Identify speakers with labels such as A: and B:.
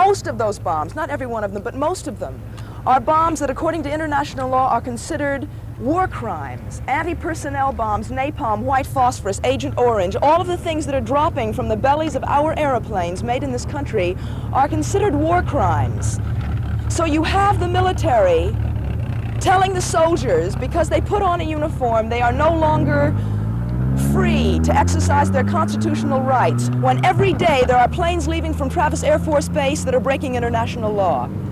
A: most of those bombs, not every one of them, but most of them, are bombs that according to international law are considered war crimes. Anti-personnel bombs, napalm, white phosphorus, Agent Orange, all of the things that are dropping from the bellies of our airplanes made in this country are considered war crimes. So you have the military telling the soldiers, because they put on a uniform, they are no longer free to exercise their constitutional rights, when every day there are planes leaving from Travis Air Force Base that are breaking international law.